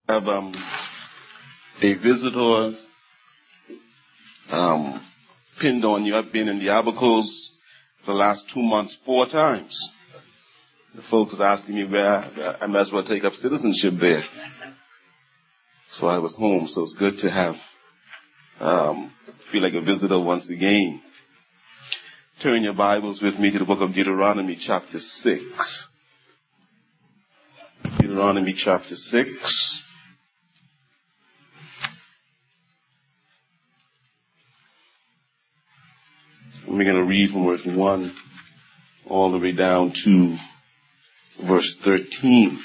Have a visitor pinned on you. I've been in the Abacos for the last 2 months 4 times. The folks was asking me where I might as well take up citizenship there. So I was home, so it's good to have feel like a visitor once again. Turn your Bibles with me to the book of Deuteronomy chapter 6. Deuteronomy chapter 6. We're going to read from verse 1 all the way down to verse 13.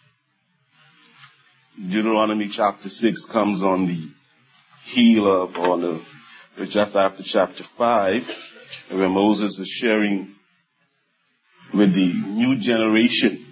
Deuteronomy chapter 6 comes on the heel of, just after chapter 5, where Moses is sharing with the new generation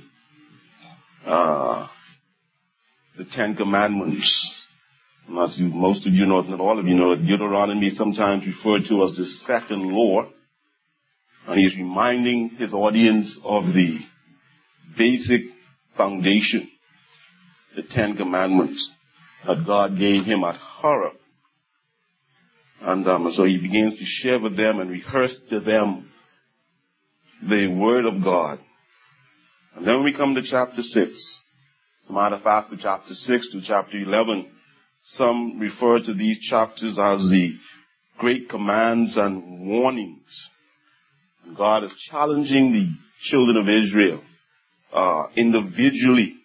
the 10 Commandments. As most of you know, if not all of you know, Deuteronomy is sometimes referred to as the second law. And he's reminding his audience of the basic foundation, the 10 Commandments that God gave him at Horeb. And so he begins to share with them and rehearse to them the Word of God. And then we come to chapter 6. As a matter of fact, from chapter 6 to chapter 11, some refer to these chapters as the great commands and warnings. And God is challenging the children of Israel individually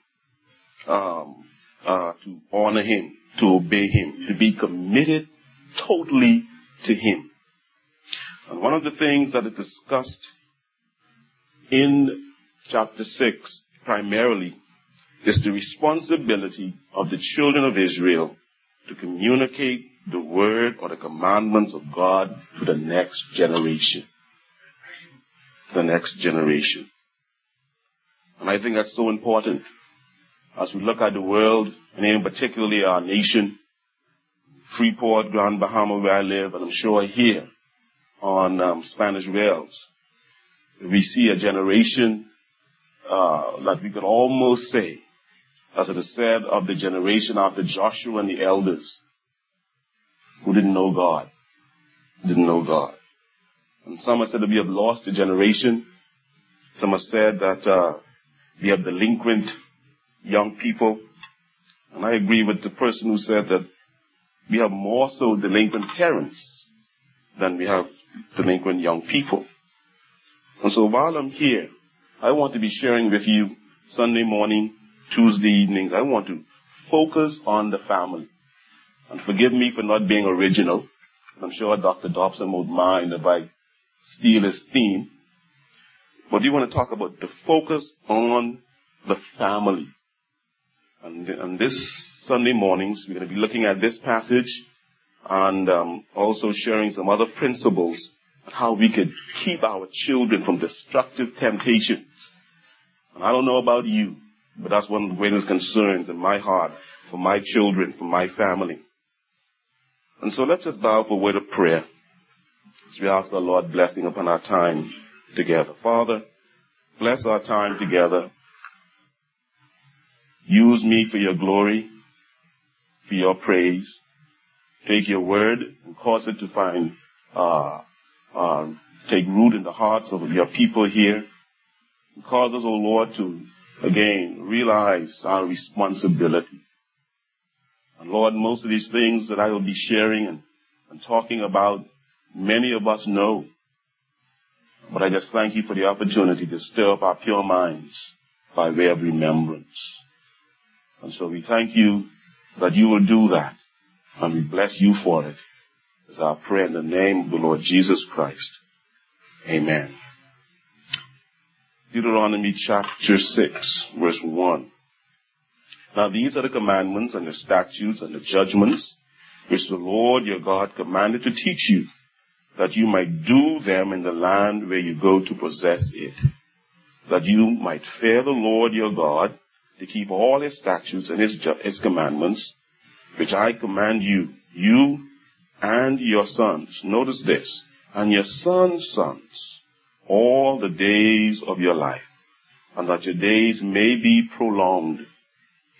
to honor Him, to obey Him, to be committed totally to Him. And one of the things that is discussed in chapter 6 primarily is the responsibility of the children of Israel to communicate the word or the commandments of God to the next generation. The next generation. And I think that's so important as we look at the world, and in particularly our nation, Freeport, Grand Bahama, where I live, and I'm sure here on Spanish Wells. We see a generation that we could almost say, as it is said, of the generation after Joshua and the elders, who didn't know God. Didn't know God. And some have said that we have lost a generation. Some have said that we have delinquent young people. And I agree with the person who said that we have more so delinquent parents than we have delinquent young people. And so while I'm here, I want to be sharing with you Sunday morning, Tuesday evenings. I want to focus on the family. And forgive me for not being original. I'm sure Dr. Dobson won't mind if I steal his theme. But we want to talk about the focus on the family. And this Sunday mornings, we're going to be looking at this passage and also sharing some other principles on how we could keep our children from destructive temptations. And I don't know about you, but that's one of the greatest concerns in my heart for my children, for my family. And so let's just bow for a word of prayer as we ask the Lord blessing upon our time together. Father, bless our time together. Use me for your glory, for your praise. Take your word and cause it to find, take root in the hearts of your people here. And cause us, O Lord, to again realize our responsibility. And Lord, most of these things that I will be sharing and talking about, many of us know. But I just thank you for the opportunity to stir up our pure minds by way of remembrance. And so we thank you that you will do that. And we bless you for it. It's our prayer in the name of the Lord Jesus Christ. Amen. Deuteronomy chapter 6, verse 1. Now these are the commandments and the statutes and the judgments which the Lord your God commanded to teach you, that you might do them in the land where you go to possess it, that you might fear the Lord your God, to keep all his statutes and his commandments, which I command you, you and your sons. Notice this. And your sons' sons, all the days of your life, and that your days may be prolonged.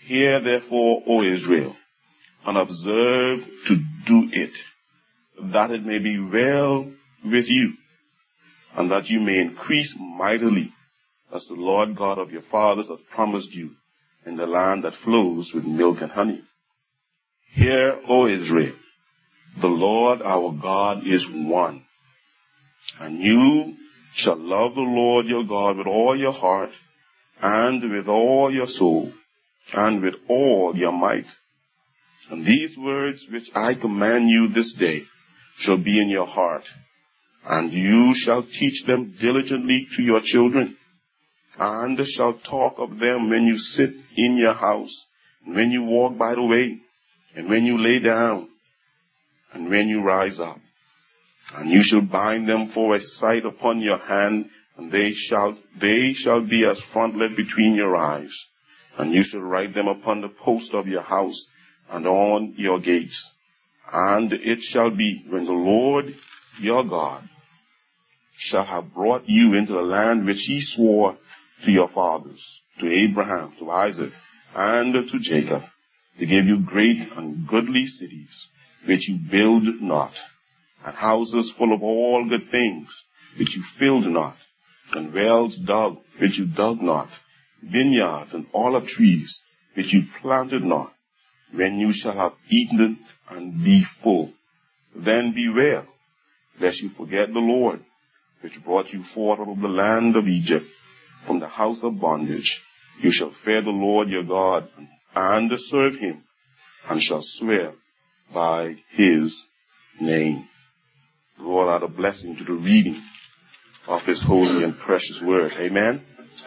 Hear therefore, O Israel, and observe to do it, that it may be well with you, and that you may increase mightily, as the Lord God of your fathers hath promised you, in the land that flows with milk and honey. Hear, O Israel, the Lord our God is one, and you shall love the Lord your God with all your heart, and with all your soul, and with all your might. And these words which I command you this day shall be in your heart, and you shall teach them diligently to your children, and shall talk of them when you sit in your house, and when you walk by the way, and when you lay down, and when you rise up. And you shall bind them for a sign upon your hand, and they shall be as frontlet between your eyes. And you shall write them upon the post of your house, and on your gates. And it shall be, when the Lord your God shall have brought you into the land which he swore to your fathers, to Abraham, to Isaac, and to Jacob, to give you great and goodly cities, which you build not, and houses full of all good things, which you filled not, and wells dug, which you dug not, vineyards and olive trees, which you planted not. When you shall have eaten and be full, then beware, lest you forget the Lord, which brought you forth out of the land of Egypt, from the house of bondage. You shall fear the Lord your God, and serve him, and shall swear by his name. The Lord add a blessing to the reading of his holy and precious word. Amen.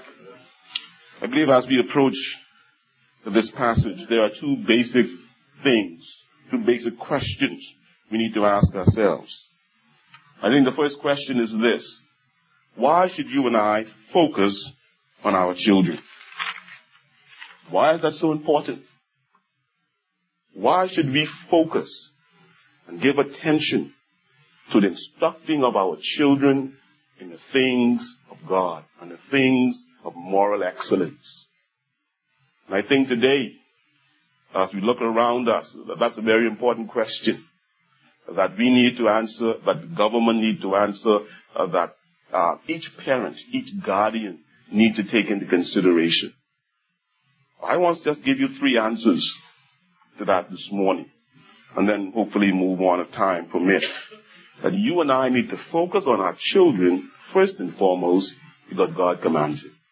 I believe as we approach this passage, there are two basic questions we need to ask ourselves. I think the first question is this: why should you and I focus on our children? Why is that so important? Why should we focus and give attention to the instructing of our children in the things of God and the things of moral excellence? And I think today, as we look around us, that's a very important question that we need to answer, that the government need to answer, that each parent, each guardian need to take into consideration. I want to just give you 3 answers to that this morning, and then hopefully move on if time permits. That you and I need to focus on our children first and foremost because God commands it.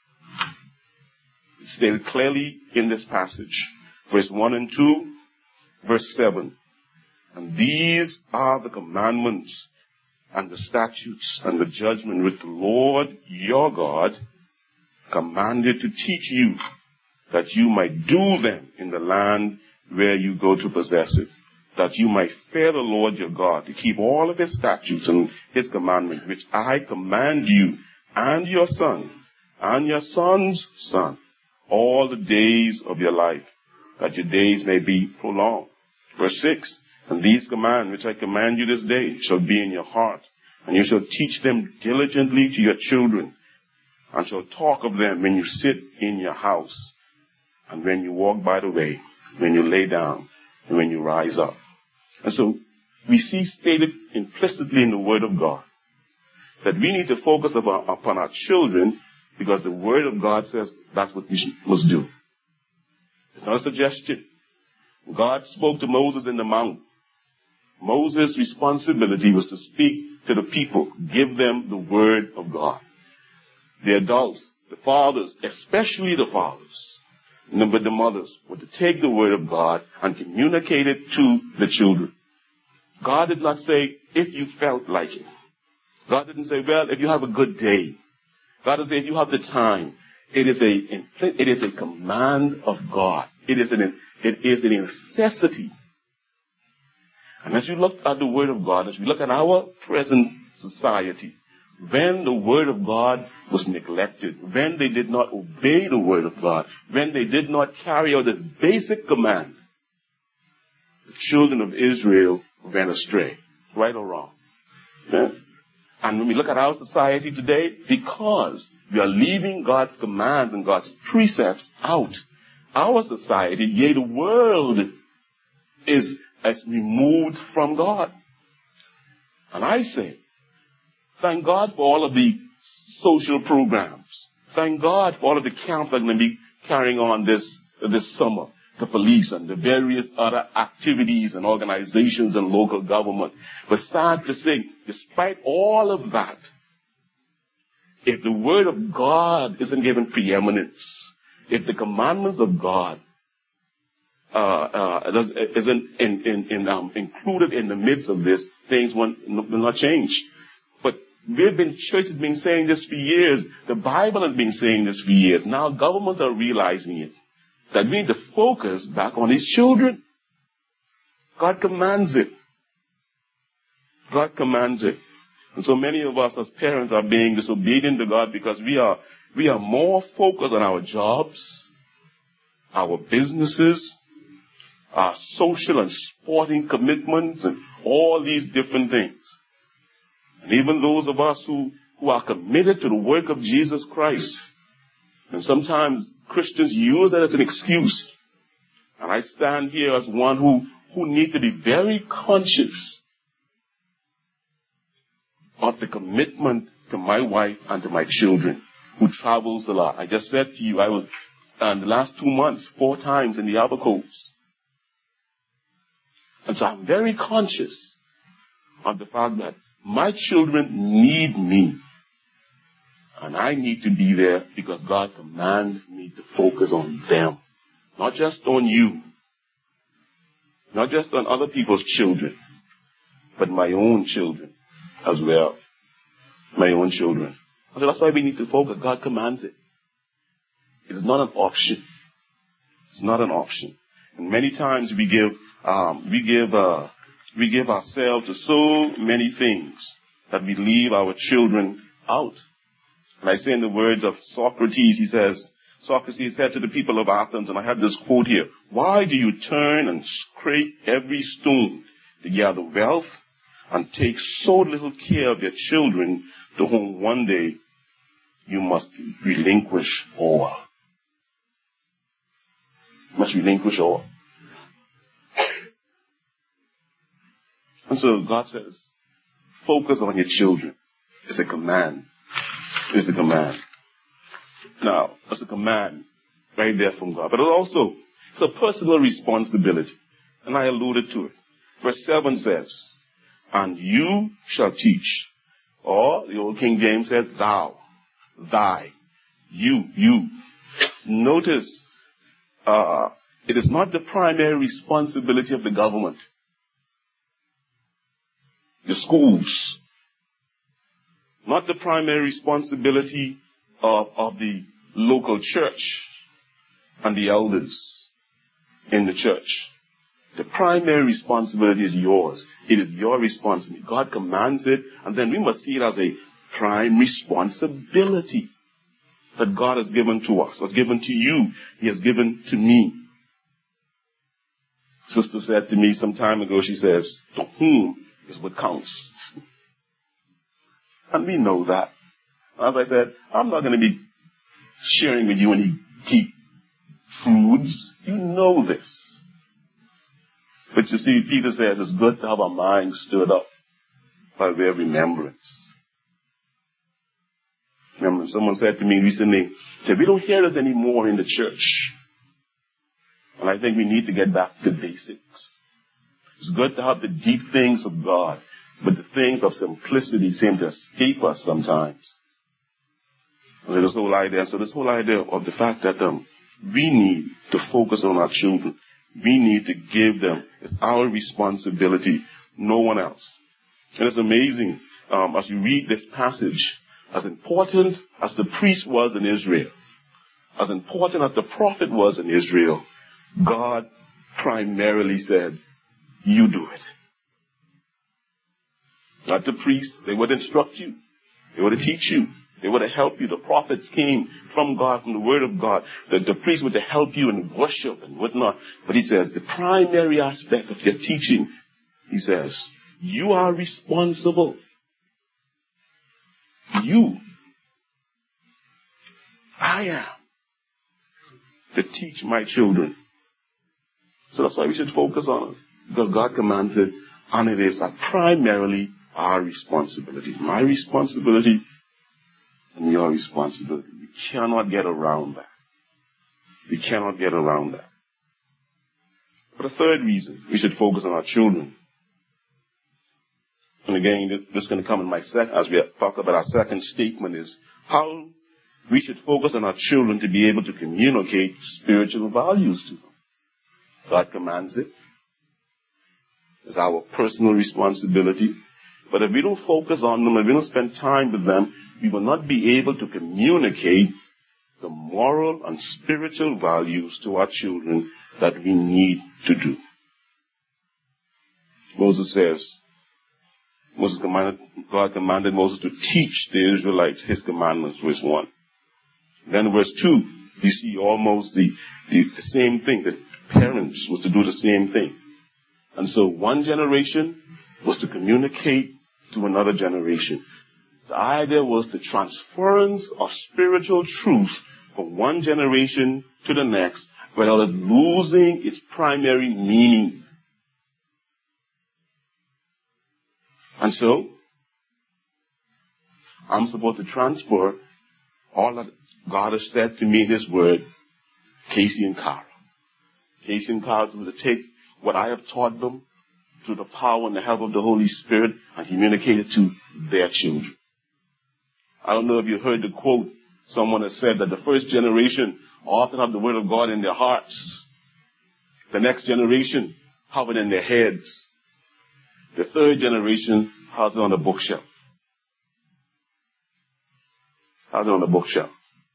It's stated clearly in this passage, verse 1 and 2, verse 7. And these are the commandments and the statutes and the judgment which the Lord your God commanded to teach you, that you might do them in the land where you go to possess it, that you might fear the Lord your God, to keep all of his statutes and his commandments, which I command you and your son and your son's son all the days of your life, that your days may be prolonged. Verse 6, and these commands which I command you this day shall be in your heart, and you shall teach them diligently to your children, and shall talk of them when you sit in your house, and when you walk by the way, when you lay down, and when you rise up. And so we see stated implicitly in the Word of God that we need to focus upon our children because the Word of God says that's what we must do. It's not a suggestion. God spoke to Moses in the mount. Moses' responsibility was to speak to the people, give them the Word of God. The adults, the fathers, especially the fathers, but the mothers, were to take the Word of God and communicate it to the children. God did not say, if you felt like it. God didn't say, well, if you have a good day. God didn't say, if you have the time. It is a command of God. It is a necessity. And as you look at the Word of God, as we look at our present society, when the Word of God was neglected, when they did not obey the Word of God, when they did not carry out this basic command, the children of Israel went astray, right or wrong. Yeah? And when we look at our society today, because we are leaving God's commands and God's precepts out our society, yea, the world is as removed from God. And I say, thank God for all of the social programs. Thank God for all of the camps that are going to be carrying on this summer. The police and the various other activities and organizations and local government. But sad to say, despite all of that, if the word of God isn't given preeminence, if the commandments of God isn't included in the midst of this, things will not change. But church has been saying this for years. The Bible has been saying this for years. Now governments are realizing it. That we need to focus back on His children. God commands it. God commands it. And so many of us as parents are being disobedient to God because we are more focused on our jobs, our businesses, our social and sporting commitments, and all these different things. And even those of us who are committed to the work of Jesus Christ, and sometimes Christians use that as an excuse. And I stand here as one who need to be very conscious of the commitment to my wife and to my children, who travels a lot. I just said to you, I was in the last 2 months, 4 times in the Upper Coast. And so I'm very conscious of the fact that my children need me. And I need to be there because God commands me to focus on them. Not just on you. Not just on other people's children. But my own children as well. My own children. So that's why we need to focus. God commands it. It is not an option. It's not an option. And many times we give ourselves to so many things that we leave our children out. And I say in the words of Socrates, Socrates said to the people of Athens, and I have this quote here, "Why do you turn and scrape every stone to gather wealth and take so little care of your children to whom one day you must relinquish all?" You must relinquish all. And so God says, focus on your children. It's a command. It's a command. Now, it's a command right there from God. But it's a personal responsibility. And I alluded to it. Verse 7 says, "And you shall teach." Or the old King James says, "Thou, thy, you." Notice, it is not the primary responsibility of the government. The schools. Not the primary responsibility of the local church and the elders in the church. The primary responsibility is yours. It is your responsibility. God commands it, and then we must see it as a prime responsibility that God has given to us, has given to you, He has given to me. Sister said to me some time ago, she says, "To whom is what counts." And we know that. As I said, I'm not going to be sharing with you any deep truths. You know this. But you see, Peter says it's good to have our minds stirred up by way of remembrance. Remember, someone said to me recently, we don't hear this anymore in the church. And I think we need to get back to basics. It's good to have the deep things of God, but the things of simplicity seem to escape us sometimes. And this whole idea of the fact that we need to focus on our children. We need to give them. It's our responsibility, no one else. And it's amazing, as you read this passage, as important as the priest was in Israel, as important as the prophet was in Israel, God primarily said, you do it. Not the priests. They would instruct you. They would teach you. They would help you. The prophets came from God, from the word of God. The priests would help you in worship and whatnot. But he says, the primary aspect of your teaching, he says, you are responsible. You. I am. to teach my children. So that's why we should focus on it. Because God commands it, and it is primarily our responsibility. My responsibility and your responsibility. We cannot get around that. We cannot get around that. But the third reason we should focus on our children, and again, this is going to come in my as we talk about our second statement, is how we should focus on our children to be able to communicate spiritual values to them. God commands it. It's our personal responsibility. But if we don't focus on them, if we don't spend time with them, we will not be able to communicate the moral and spiritual values to our children that we need to do. God commanded Moses to teach the Israelites his commandments, verse 1. Then verse 2, we see almost the same thing. The parents was to do the same thing. And so one generation was to communicate to another generation. The idea was the transference of spiritual truth from one generation to the next without losing its primary meaning. And so, I'm supposed to transfer all that God has said to me in His Word, Casey and Carl. Casey and Carl was to take what I have taught them through the power and the help of the Holy Spirit and communicate it to their children. I don't know if you heard the quote. Someone has said that the first generation often have the Word of God in their hearts. The next generation have it in their heads. The third generation has it on the bookshelf. Has it on the bookshelf.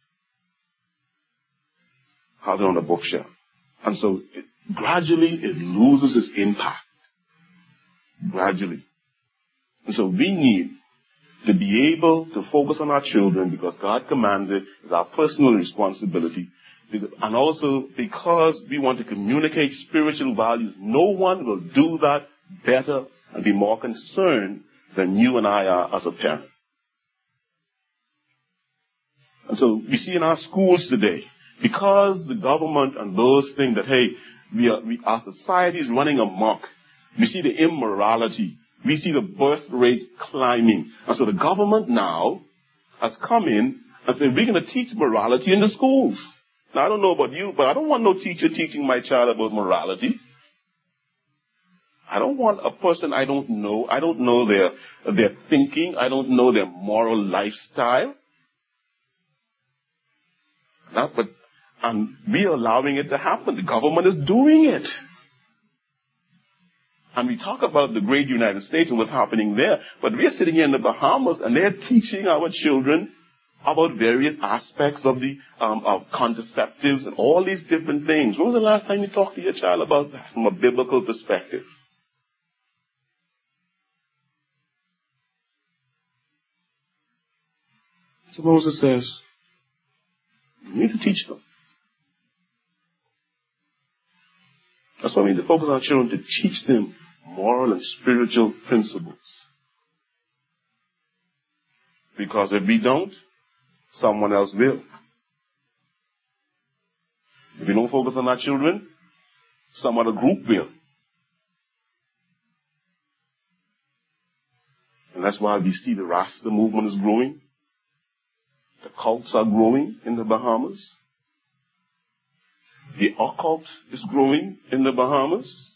Has it on the bookshelf. And so gradually it loses its impact. Gradually. And so we need to be able to focus on our children because God commands it. It's our personal responsibility. And also because we want to communicate spiritual values. No one will do that better and be more concerned than you and I are as a parent. And so we see in our schools today, because the government and those things that, hey, our society is running amok. We see the immorality. We see the birth rate climbing. And so the government now has come in and said, we're going to teach morality in the schools. Now, I don't know about you, but I don't want no teacher teaching my child about morality. I don't want a person I don't know. I don't know their thinking. I don't know their moral lifestyle. And we are allowing it to happen. The government is doing it. And we talk about the great United States and what's happening there, but we are sitting here in the Bahamas and they're teaching our children about various aspects of the of contraceptives and all these different things. When was the last time you talked to your child about that from a biblical perspective? So Moses says, you need to teach them. That's why we need to focus on our children, to teach them moral and spiritual principles. Because if we don't, someone else will. If we don't focus on our children, some other group will. And that's why we see the Rasta movement is growing. The cults are growing in the Bahamas. The occult is growing in the Bahamas.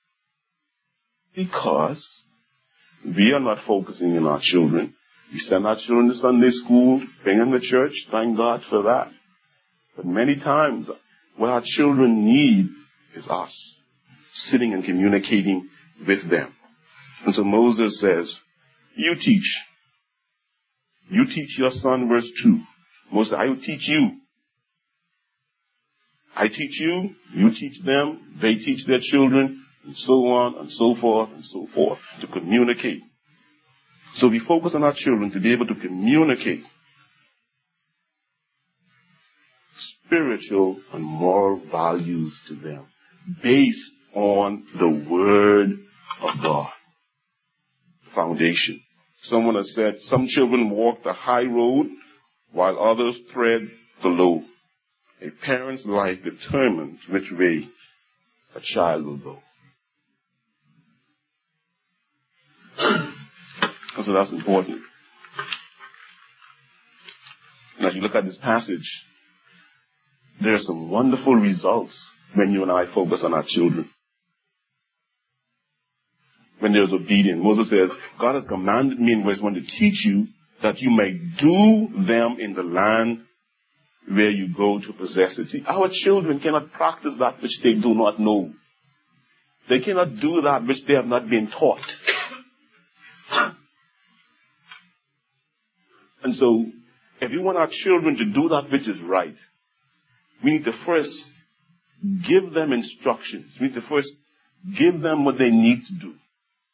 Because we are not focusing on our children. We send our children to Sunday school, bring them to church, thank God for that. But many times, what our children need is us sitting and communicating with them. And so Moses says, you teach. You teach your son, verse 2. Moses, I will teach you. I teach you, you teach them, they teach their children, and so on and so forth, to communicate. So we focus on our children to be able to communicate spiritual and moral values to them based on the Word of God. Foundation. Someone has said, some children walk the high road while others tread the low. A parent's life determines which way a child will go. So that's important. And as you look at this passage, there are some wonderful results when you and I focus on our children. When there's obedience. Moses says, God has commanded me in verse 1 to teach you that you may do them in the land where you go to possess it. See, our children cannot practice that which they do not know. They cannot do that which they have not been taught. And so, if you want our children to do that which is right, we need to first give them instructions. We need to first give them what they need to do.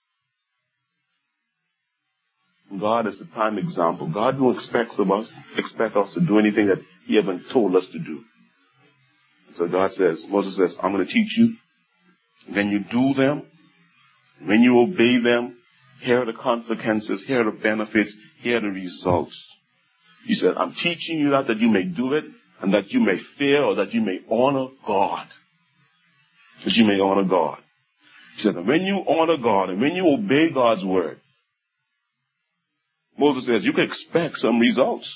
God is the prime example. God don't expect us to do anything that He hasn't told us to do. So God says, Moses says, I'm going to teach you. When you do them, when you obey them, here are the consequences, here are the benefits, here are the results. He said, I'm teaching you that you may do it, and that you may fear, or that you may honor God. That you may honor God. He said, and when you honor God, and when you obey God's word, Moses says, you can expect some results.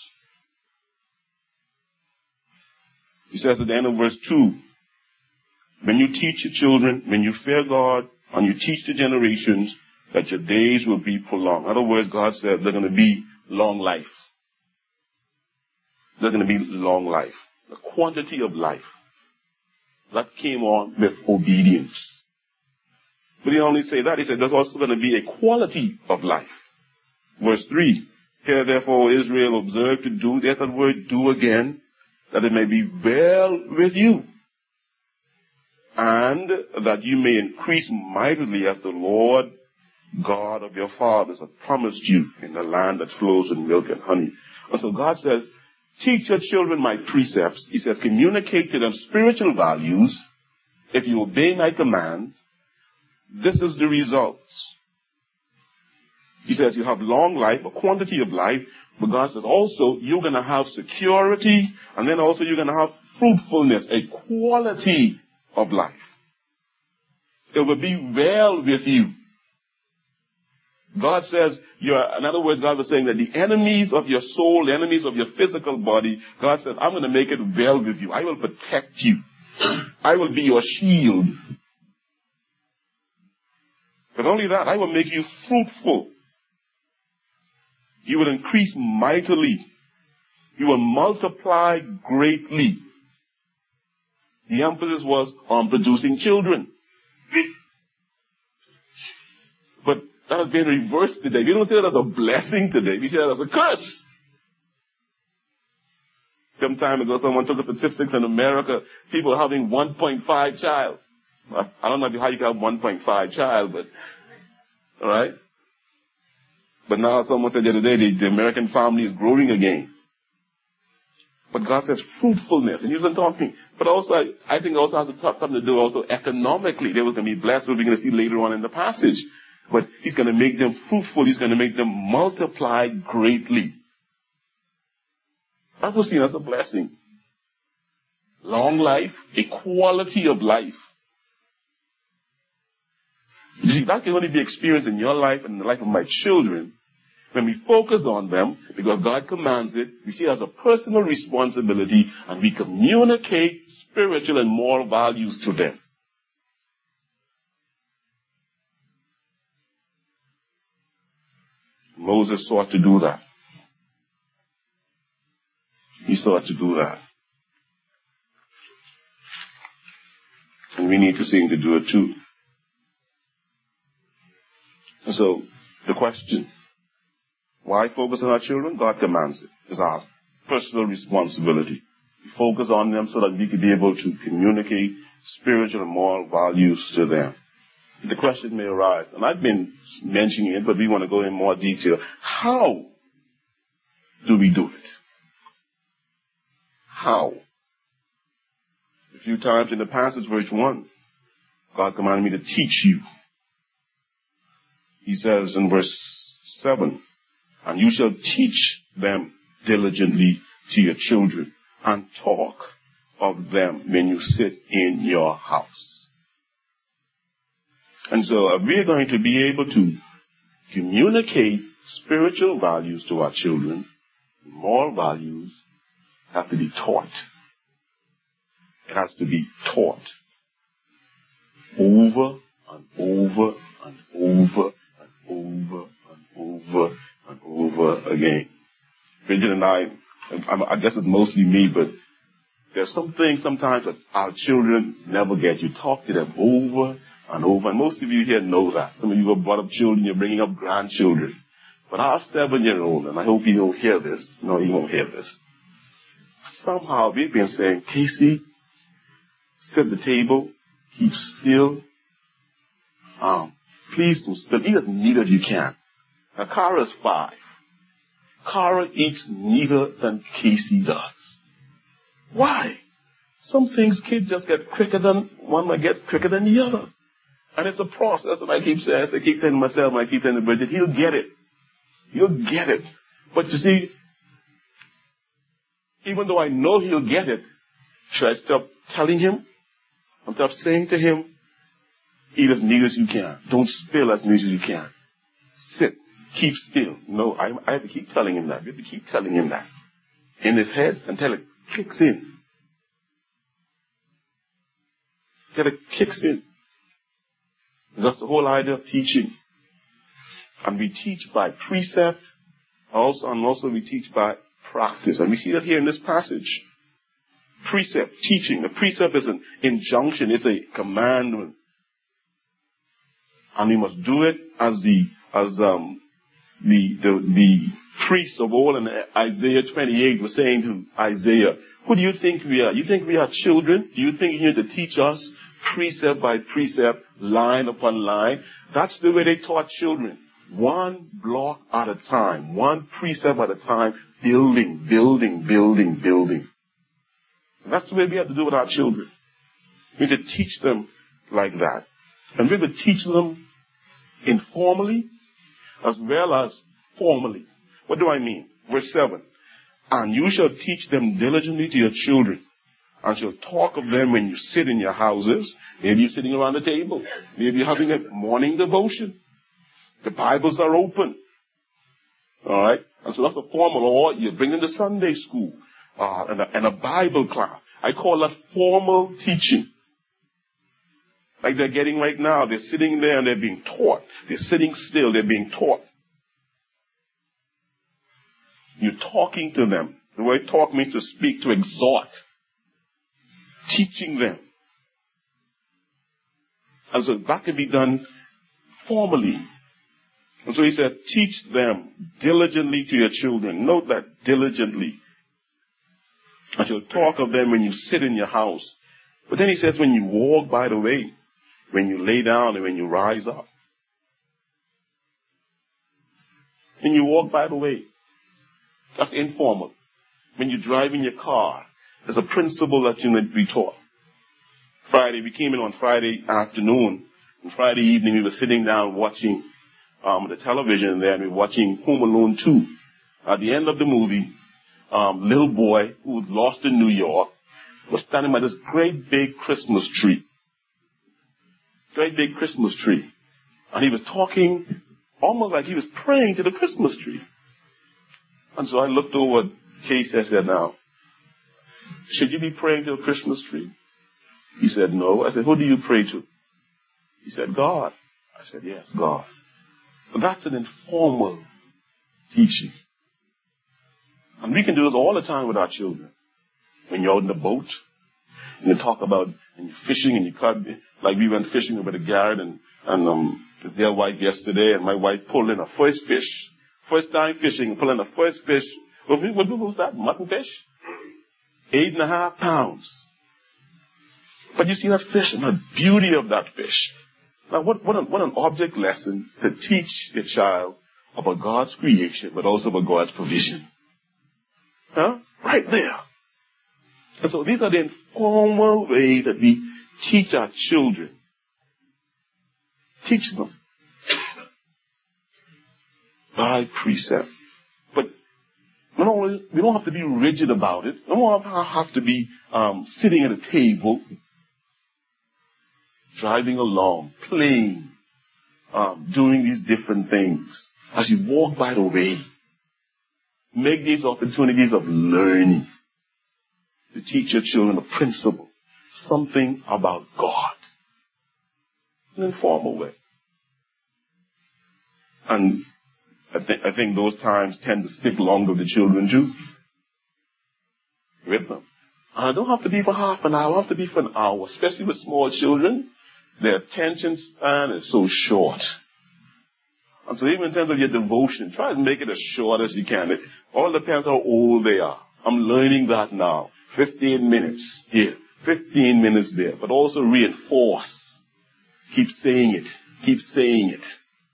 He says at the end of verse 2, when you teach your children, when you fear God, and you teach the generations, that your days will be prolonged. In other words, God said they're going to be long life. They're going to be long life. The quantity of life. That came on with obedience. But he didn't only say that. He said there's also going to be a quality of life. Verse 3, Hear therefore, Israel, observe to do, there's that word do again, that it may be well with you, and that you may increase mightily as the Lord God of your fathers have promised you in the land that flows with milk and honey. And so God says, teach your children my precepts. He says, communicate to them spiritual values. If you obey my commands, this is the results. He says you have long life, a quantity of life, but God says also you're going to have security, and then also you're going to have fruitfulness, a quality of life. It will be well with you. God says, in other words, God was saying that the enemies of your soul, the enemies of your physical body, God says, I'm going to make it well with you. I will protect you. I will be your shield. But only that, I will make you fruitful. You will increase mightily. You will multiply greatly. The emphasis was on producing children. But that has been reversed today. We don't say that as a blessing today. We say that as a curse. Some time ago, someone took the statistics in America, people having 1.5 child. I don't know how you can have 1.5 child, but, alright? But now someone said the other day, the American family is growing again. But God says fruitfulness, and He wasn't talking. But also, I think it also has something to do also economically. They were going to be blessed, we're going to see later on in the passage. But He's going to make them fruitful, He's going to make them multiply greatly. That was seen as a blessing. Long life, a quality of life. You see, that can only be experienced in your life and in the life of my children when we focus on them, because God commands it, we see it as a personal responsibility, and we communicate spiritual and moral values to them. Moses sought to do that. He sought to do that. And we need to seem to do it too. And so, the question, why focus on our children? God commands it. It's our personal responsibility. We focus on them so that we can be able to communicate spiritual and moral values to them. The question may arise, and I've been mentioning it, but we want to go in more detail. How do we do it? How? A few times in the passage, verse 1, God commanded me to teach you. He says in verse 7, and you shall teach them diligently to your children, and talk of them when you sit in your house. And so if we're going to be able to communicate spiritual values to our children, moral values have to be taught. It has to be taught over and over and over and over and over and over again. Bridget and I guess it's mostly me, but there's some things sometimes that our children never get. You talk to them over and over, and most of you here know that. Some of you have brought up children, you're bringing up grandchildren. But our 7-year-old, and I hope he don't hear this. No, he won't hear this. Somehow we've been saying, Casey, sit at the table, keep still. Please don't spill. Eat as neither as you can. Now, Cara is 5. Cara eats neither than Casey does. Why? Some things kids just get quicker than, one might get quicker than the other. And it's a process, and I keep saying, I keep telling myself, and I keep telling Bridget, he'll get it. He'll get it. But you see, even though I know he'll get it, should I stop telling him? And stop saying to him, eat as neat as you can. Don't spill as neat as you can. Sit. Keep still. No, I have to keep telling him that. We have to keep telling him that. In his head until it kicks in. Until it kicks in. That's the whole idea of teaching. And we teach by precept, and also we teach by practice. And we see that here in this passage. Precept, teaching. The precept is an injunction. It's a commandment. And we must do it as the priest of old in Isaiah 28 was saying to Isaiah, who do you think we are? You think we are children? Do you think you need to teach us precept by precept, line upon line? That's the way they taught children. One block at a time, one precept at a time, building, building, building, building. And that's the way we have to do with our children. We need to teach them like that. And we have to teach them informally as well as formally. What do I mean? Verse 7. And you shall teach them diligently to your children, and shall talk of them when you sit in your houses. Maybe you're sitting around the table. Maybe you're having a morning devotion. The Bibles are open. Alright? And so that's the formal. Or you bring them to Sunday school, and a Bible class. I call that formal teaching. Like they're getting right now. They're sitting there and they're being taught. They're sitting still. They're being taught. You're talking to them. The word talk means to speak, to exhort. Teaching them. And so that can be done formally. And so he said, teach them diligently to your children. Note that, diligently. And you'll talk of them when you sit in your house. But then he says when you walk by the way, when you lay down and when you rise up. When you walk by the way. That's informal. When you drive in your car, there's a principle that you need to be taught. Friday, we came in on Friday afternoon. And Friday evening, we were sitting down watching the television there, and we were watching Home Alone 2. At the end of the movie, little boy who was lost in New York was standing by this great big Christmas tree. Great big Christmas tree. And he was talking almost like he was praying to the Christmas tree. And so I looked over at Casey and I said, now, should you be praying to a Christmas tree? He said, no. I said, who do you pray to? He said, God. I said, yes, God. But that's an informal teaching. And we can do this all the time with our children. When you're out in the boat, and you talk about, and you're fishing, and you caught, like we went fishing over the Garrett, and it's their wife yesterday, and my wife pulled in a first fish. First time fishing, pulling the first fish. What was that? Mutton fish? 8.5 pounds. But you see that fish and the beauty of that fish. Now, what an object lesson to teach a child about God's creation, but also about God's provision. Huh? Right there. And so these are the informal ways that we teach our children. Teach them. By precept. But We don't have to be rigid about it. We don't have to be sitting at a table, driving along, playing, doing these different things. As you walk by the way, make these opportunities of learning to teach your children a principle, something about God, in an informal way. And I think those times tend to stick longer with the children too. With them. And it don't have to be for half an hour, it have to be for an hour, especially with small children. Their attention span is so short. And so even in terms of your devotion, try to make it as short as you can. It all depends how old they are. I'm learning that now. 15 minutes here, 15 minutes there. But also reinforce. Keep saying it. Keep saying it.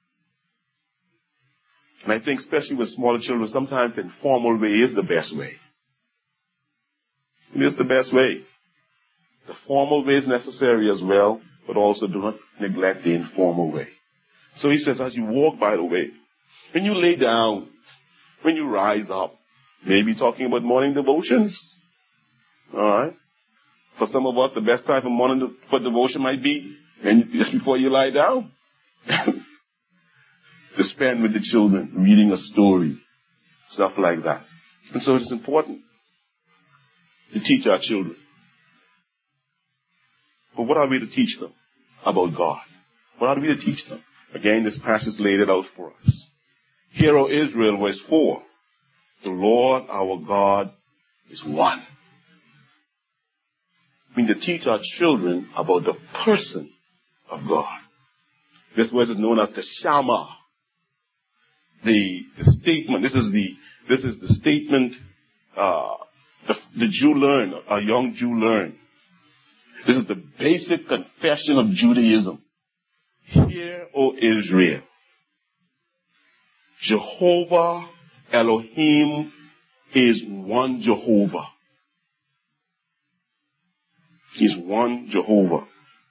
And I think especially with smaller children, sometimes the informal way is the best way. It is the best way. The formal way is necessary as well, but also do not neglect the informal way. So he says, as you walk by the way, when you lay down, when you rise up, maybe talking about morning devotions. Alright? For some of us, the best time for morning for devotion might be just before you lie down. To spend with the children, reading a story, stuff like that. And so it's important to teach our children. But what are we to teach them about God? What are we to teach them? Again, this passage laid it out for us. Hear, O Israel, verse 4. The Lord our God is one. We need to teach our children about the person of God. This verse is known as the Shama. The statement, this is the statement the Jew learned, a young Jew learned. This is the basic confession of Judaism. Hear, O Israel, Jehovah Elohim is one Jehovah. He's one Jehovah.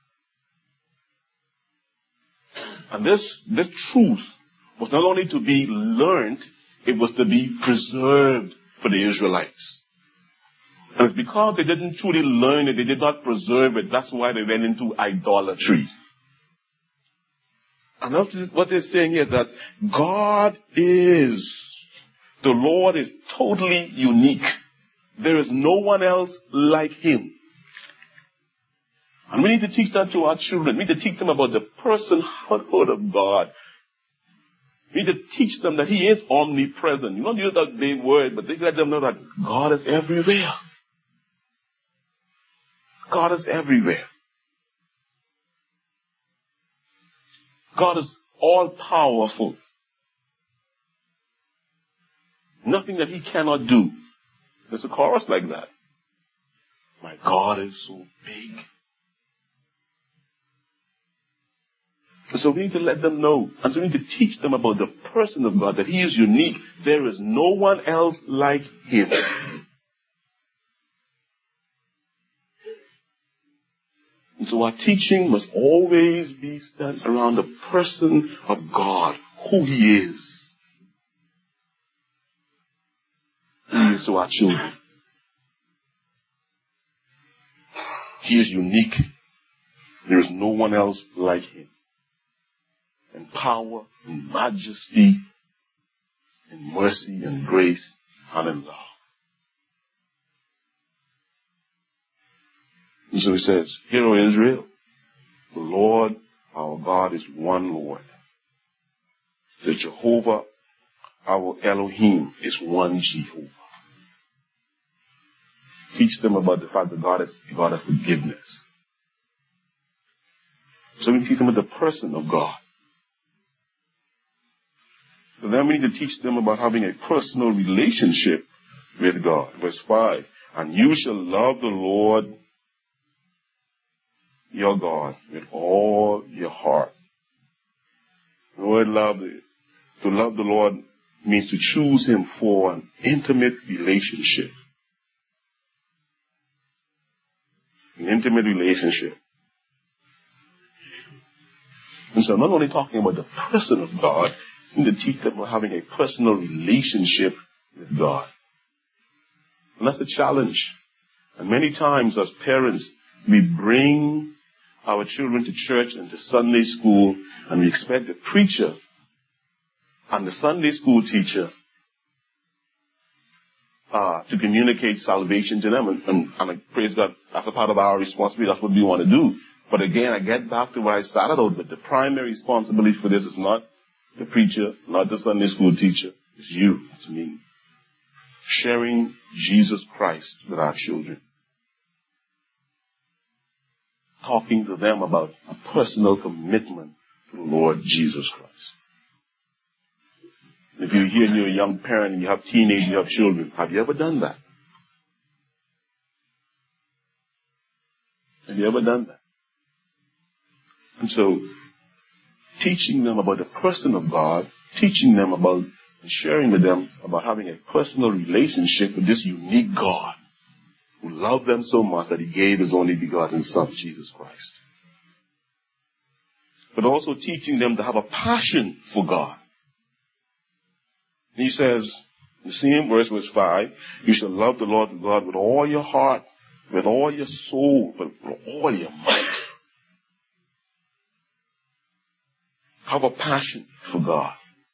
And this truth was not only to be learned, it was to be preserved for the Israelites. And it's because they didn't truly learn it, they did not preserve it, that's why they went into idolatry. And that's what they're saying here, that the Lord is totally unique. There is no one else like Him. And we need to teach that to our children. We need to teach them about the personhood of God. We need to teach them that He is omnipresent. You don't use that big word, but they let them know that God is everywhere. God is everywhere. God is all-powerful. Nothing that He cannot do. There's a chorus like that. My God is so big. And so we need to let them know, and so we need to teach them about the person of God, that He is unique. There is no one else like Him. And so our teaching must always be centered around the person of God, who He is. He is to our children. He is unique. There is no one else like Him. In power, in majesty, in mercy, and grace, and in love. And so He says, Hear, O Israel, the Lord our God is one Lord. The Jehovah our Elohim is one Jehovah. Teach them about the fact that God is a God of forgiveness. So we teach them about the person of God. So then we need to teach them about having a personal relationship with God. Verse 5, and you shall love the Lord your God with all your heart. The word love, to love the Lord means to choose Him for an intimate relationship. An intimate relationship. And so I'm not only talking about the person of God, we need to teach them about having a personal relationship with God. And that's a challenge. And many times as parents, we bring our children to church and to Sunday school, and we expect the preacher and the Sunday school teacher to communicate salvation to them. And I praise God, that's a part of our responsibility. That's what we want to do. But again, I get back to where I started out. But the primary responsibility for this is not the preacher, not the Sunday school teacher. It's you. It's me. Sharing Jesus Christ with our children. Talking to them about a personal commitment to the Lord Jesus Christ. If you're here and you're a young parent and you have teenagers, you have children, have you ever done that? Have you ever done that? And so, teaching them about the person of God, teaching them about and sharing with them about having a personal relationship with this unique God who loved them so much that he gave his only begotten Son, Jesus Christ. But also teaching them to have a passion for God. He says, you see in verse 5, you shall love the Lord your God with all your heart, with all your soul, with all your might. Have a passion for God.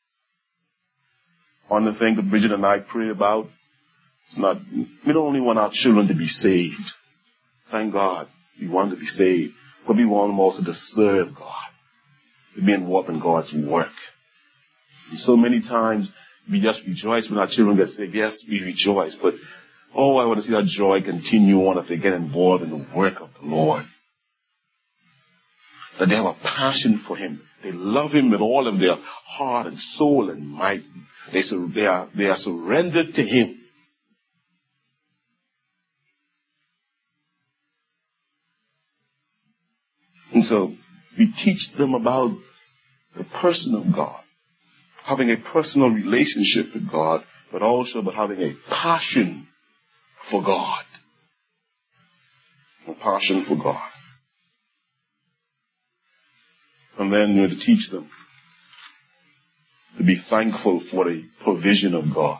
One of the things that Bridget and I pray about, we don't only want our children to be saved. Thank God, we want to be saved. But we want them also to serve God, to be involved in God's work. And so many times, we just rejoice when our children get saved. Yes, we rejoice, but I want to see that joy continue on if they get involved in the work of the Lord. That they have a passion for Him. They love Him with all of their heart and soul and might. They are surrendered to Him. And so we teach them about the person of God. Having a personal relationship with God, but also about having a passion for God. A passion for God. And then you're to teach them to be thankful for the provision of God.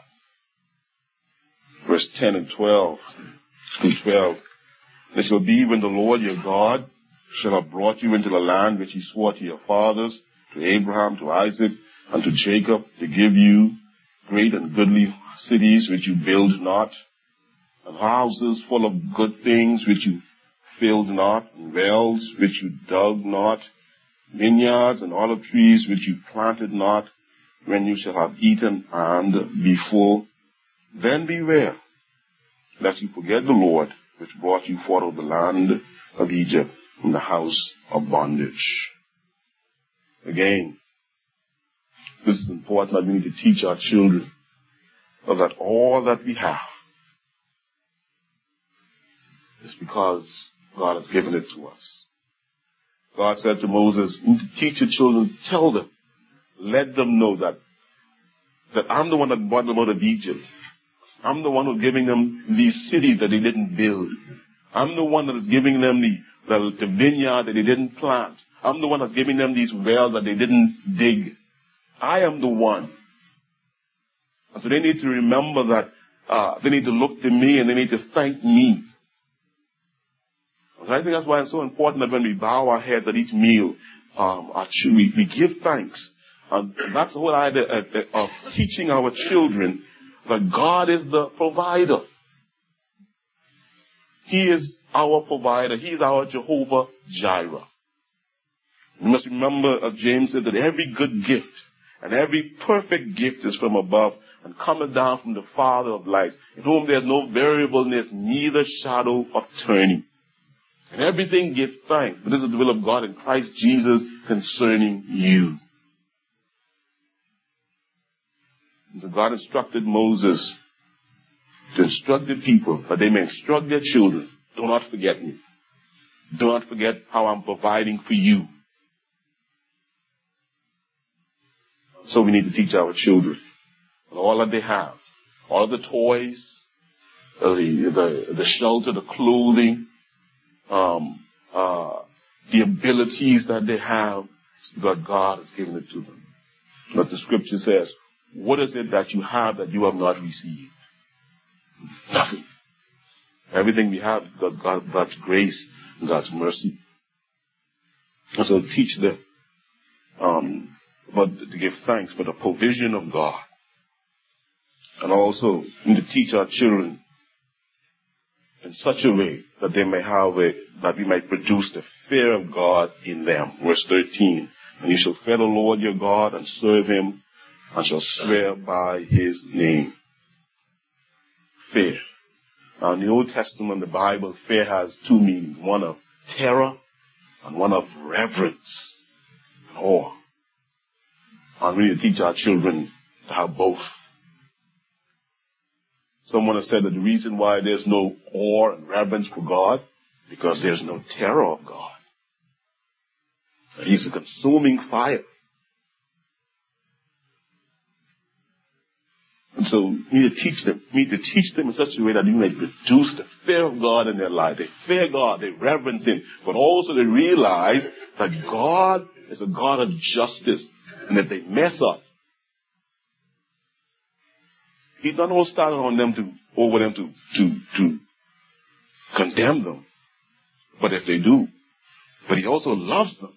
Verse 10 and 12 through 12. It shall be when the Lord your God shall have brought you into the land which he swore to your fathers, to Abraham, to Isaac, and to Jacob, to give you great and goodly cities which you build not, and houses full of good things which you filled not, and wells which you dug not, vineyards and olive trees which you planted not, when you shall have eaten and be full, then beware lest you forget the Lord which brought you forth of the land of Egypt from the house of bondage. Again, this is important that we need to teach our children that all that we have is because God has given it to us. God said to Moses, you need to teach your children, tell them, let them know that I'm the one that brought them out of Egypt. I'm the one who's giving them these cities that they didn't build. I'm the one that is giving them the vineyard that they didn't plant. I'm the one that's giving them these wells that they didn't dig. I am the one. And so they need to remember that they need to look to me and they need to thank me. And I think that's why it's so important that when we bow our heads at each meal, we give thanks. And that's the whole idea of teaching our children that God is the provider. He is our provider. He is our Jehovah Jireh. We must remember, as James said, that every good gift and every perfect gift is from above and cometh down from the Father of lights, in whom there is no variableness, neither shadow of turning. And everything gives thanks, but this is the will of God in Christ Jesus concerning you. And so God instructed Moses to instruct the people that they may instruct their children. Do not forget me. Do not forget how I'm providing for you. So we need to teach our children all that they have, all of the toys, the shelter, the clothing, the abilities that they have, because God has given it to them. But the scripture says, what is it that you have that you have not received? Nothing. Everything we have is because God's grace and God's mercy. And so teach them, but to give thanks for the provision of God. And also to teach our children in such a way that they may that we might produce the fear of God in them. Verse 13. And you shall fear the Lord your God and serve him, and shall swear by his name. Fear. Now in the Old Testament, the Bible, fear has two meanings. One of terror and one of reverence and awe. And we need to teach our children to have both. Someone has said that the reason why there's no awe and reverence for God, because there's no terror of God. He's a consuming fire. And so we need to teach them. We need to teach them in such a way that you may produce the fear of God in their life. They fear God, they reverence him, but also they realize that God is a God of justice, and if they mess up, he's not all started on them over them to condemn them. But if they do, but he also loves them.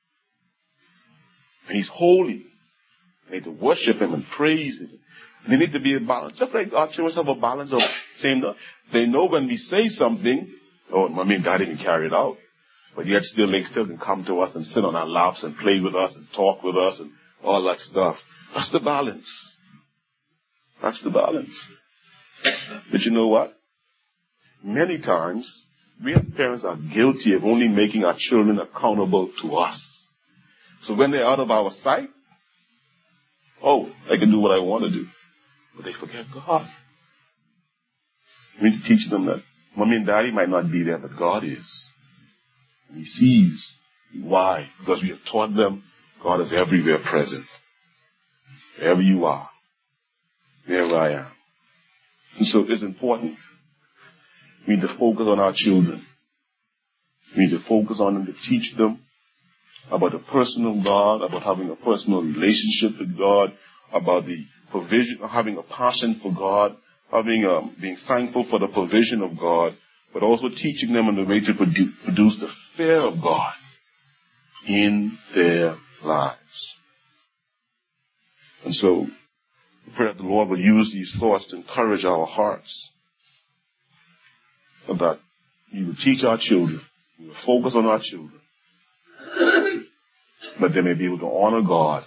And he's holy. They need to worship him and praise him. And they need to be a balance. Just like our children have a balance of saying that they know when we say something, Daddy can carry it out. But yet still they still can come to us and sit on our laps and play with us and talk with us and all that stuff. That's the balance. That's the balance. But you know what? Many times, we as parents are guilty of only making our children accountable to us. So when they're out of our sight, I can do what I want to do. But they forget God. We need to teach them that Mommy and Daddy might not be there, but God is. And he sees. Why? Because we have taught them God is everywhere present. Wherever you are, there I am. And so it's important. We need to focus on our children. We need to focus on them to teach them about the person of God, about having a personal relationship with God, about the provision, having a passion for God, being thankful for the provision of God, but also teaching them in the way to produce the fear of God in their lives. And so, I pray that the Lord will use these thoughts to encourage our hearts, and that He will teach our children, He will focus on our children, that they may be able to honor God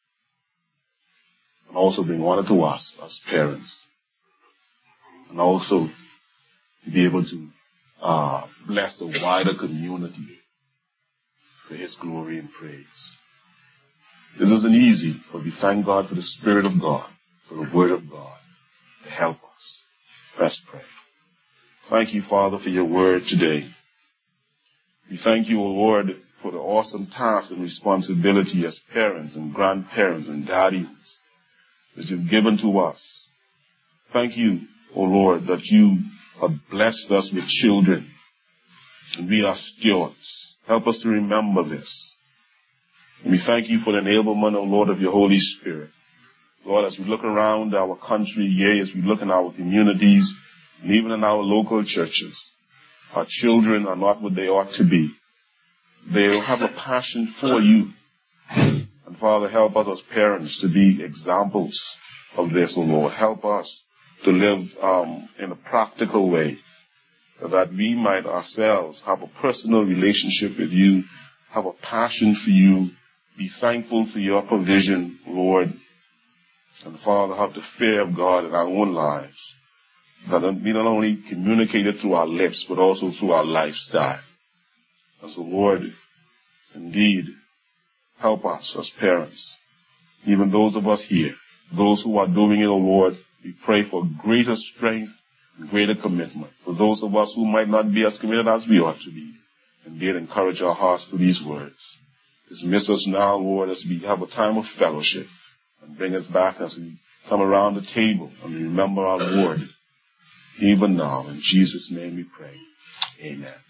and also bring honor to us as parents, and also to be able to bless the wider community for His glory and praise. This isn't easy, but we thank God for the Spirit of God, for the Word of God to help us. Let's pray. Thank you, Father, for your word today. We thank you, O Lord, for the awesome task and responsibility as parents and grandparents and guardians that you've given to us. Thank you, O Lord, that you have blessed us with children, and we are stewards. Help us to remember this. And we thank you for the enablement, O Lord, of your Holy Spirit. Lord, as we look around our country, yea, as we look in our communities, and even in our local churches, our children are not what they ought to be. They have a passion for you. And Father, help us as parents to be examples of this, O Lord. Help us to live in a practical way, that we might ourselves have a personal relationship with you, have a passion for you, be thankful for your provision, Lord, and Father, have the fear of God in our own lives, that we not only communicate it through our lips, but also through our lifestyle. And so, Lord, indeed, help us as parents, even those of us here, those who are doing it, O Lord, we pray for greater strength and greater commitment. For those of us who might not be as committed as we ought to be, indeed encourage our hearts through these words. Dismiss us now, Lord, as we have a time of fellowship, and bring us back as we come around the table and remember our Lord. Even now, in Jesus' name we pray. Amen.